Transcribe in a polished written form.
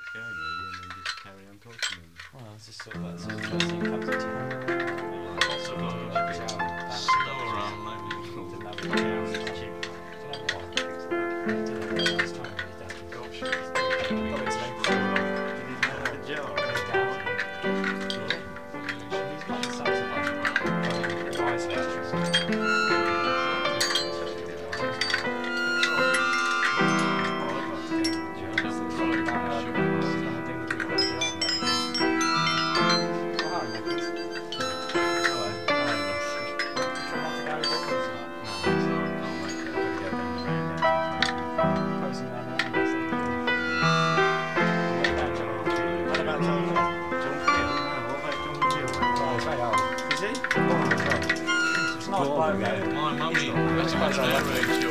going really, and then just carry on talking. Well, it's just sort of like the first thing that comes into your head. So long as you slow around like we To navigate around the tube. I don't know what I fixed that. I did it last time when he's down. gosh, Got his name for it. did he know the jar? He's like the size of like twice the actress. My mummy, that's my age,